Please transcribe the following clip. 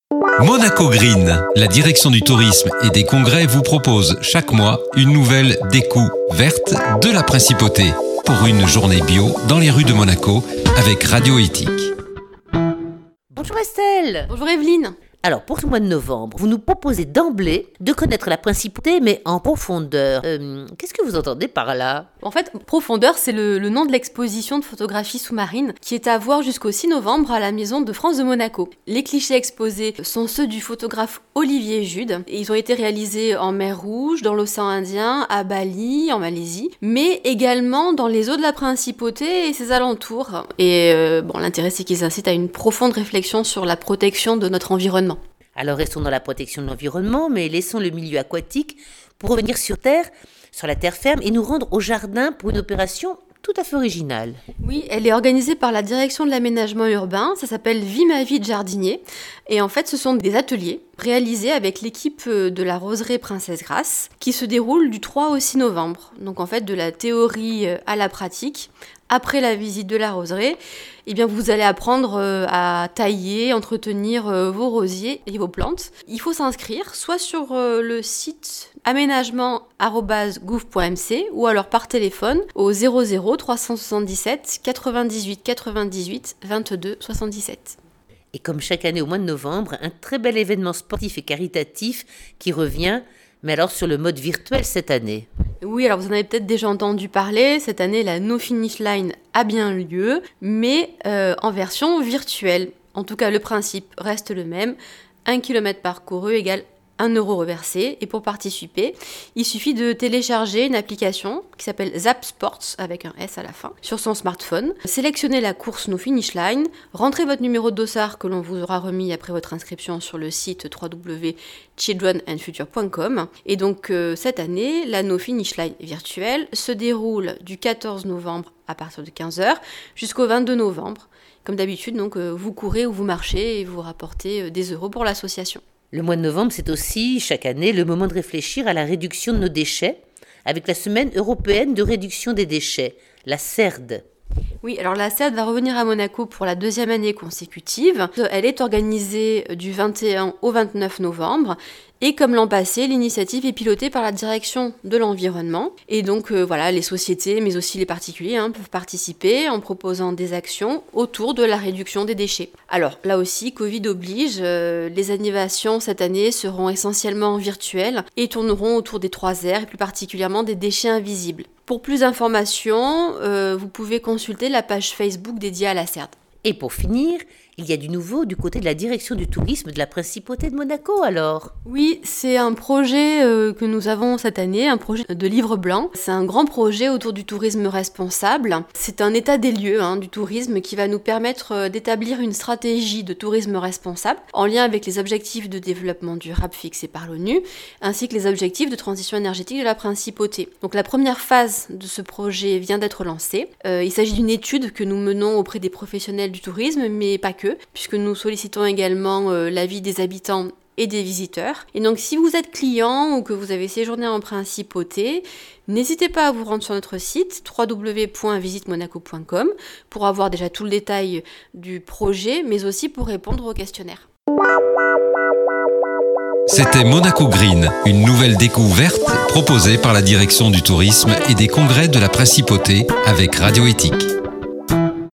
Monaco Green, la direction du tourisme et des congrès vous propose chaque mois une nouvelle découverte de la principauté pour une journée bio dans les rues de Monaco avec Radio Éthique. Bonjour Estelle. Bonjour Evelyne. Alors pour ce mois de novembre, vous nous proposez d'emblée de connaître la principauté mais en profondeur. Qu'est-ce que vous entendez par là ? En fait, Profondeur, c'est le nom de l'exposition de photographie sous-marine qui est à voir jusqu'au 6 novembre à la Maison de France de Monaco. Les clichés exposés sont ceux du photographe Olivier Jude et ils ont été réalisés en mer Rouge, dans l'océan Indien, à Bali, en Malaisie, mais également dans les eaux de la principauté et ses alentours. Et l'intérêt, c'est qu'ils incitent à une profonde réflexion sur la protection de notre environnement. Alors restons dans la protection de l'environnement, mais laissons le milieu aquatique pour revenir sur la terre ferme et nous rendre au jardin pour une opération tout à fait originale. Oui, elle est organisée par la direction de l'aménagement urbain, ça s'appelle Vie ma vie de jardinier. Et en fait, ce sont des ateliers réalisés avec l'équipe de la Roseraie Princesse Grasse qui se déroulent du 3 au 6 novembre. Donc en fait, de la théorie à la pratique. Après la visite de la roseraie, vous allez apprendre à tailler, entretenir vos rosiers et vos plantes. Il faut s'inscrire soit sur le site aménagement@gouv.mc ou alors par téléphone au 00 377 98 98 22 77. Et comme chaque année au mois de novembre, un très bel événement sportif et caritatif qui revient, mais alors sur le mode virtuel cette année. Oui, alors vous en avez peut-être déjà entendu parler, cette année la No Finish Line a bien lieu, mais en version virtuelle. En tout cas, le principe reste le même, 1 km parcouru égale 1 euro reversé. Et pour participer, il suffit de télécharger une application qui s'appelle Zap Sports, avec un S à la fin, sur son smartphone. Sélectionnez la course No Finish Line, rentrez votre numéro de dossard que l'on vous aura remis après votre inscription sur le site www.childrenandfuture.com. Et donc cette année, la No Finish Line virtuelle se déroule du 14 novembre à partir de 15h jusqu'au 22 novembre. Comme d'habitude, donc vous courez ou vous marchez et vous rapportez des euros pour l'association. Le mois de novembre, c'est aussi, chaque année, le moment de réfléchir à la réduction de nos déchets, avec la Semaine européenne de réduction des déchets, la CERD. Oui, alors la CERD va revenir à Monaco pour la 2e année consécutive. Elle est organisée du 21 au 29 novembre. Et comme l'an passé, l'initiative est pilotée par la direction de l'environnement. Et donc les sociétés, mais aussi les particuliers peuvent participer en proposant des actions autour de la réduction des déchets. Alors là aussi, Covid oblige, les animations cette année seront essentiellement virtuelles et tourneront autour des 3 R et plus particulièrement des déchets invisibles. Pour plus d'informations, vous pouvez consulter la page Facebook dédiée à la CERD. Et pour finir, il y a du nouveau du côté de la direction du tourisme de la principauté de Monaco alors. Oui, c'est un projet que nous avons cette année, un projet de livre blanc. C'est un grand projet autour du tourisme responsable. C'est un état des lieux du tourisme qui va nous permettre d'établir une stratégie de tourisme responsable en lien avec les objectifs de développement durable fixés par l'ONU, ainsi que les objectifs de transition énergétique de la principauté. Donc la première phase de ce projet vient d'être lancée. Il s'agit d'une étude que nous menons auprès des professionnels du tourisme, mais pas que, puisque nous sollicitons également l'avis des habitants et des visiteurs. Et donc si vous êtes client ou que vous avez séjourné en principauté, n'hésitez pas à vous rendre sur notre site www.visitemonaco.com pour avoir déjà tout le détail du projet, mais aussi pour répondre au questionnaire. C'était Monaco Green, une nouvelle découverte proposée par la direction du tourisme et des congrès de la principauté avec Radio Éthique.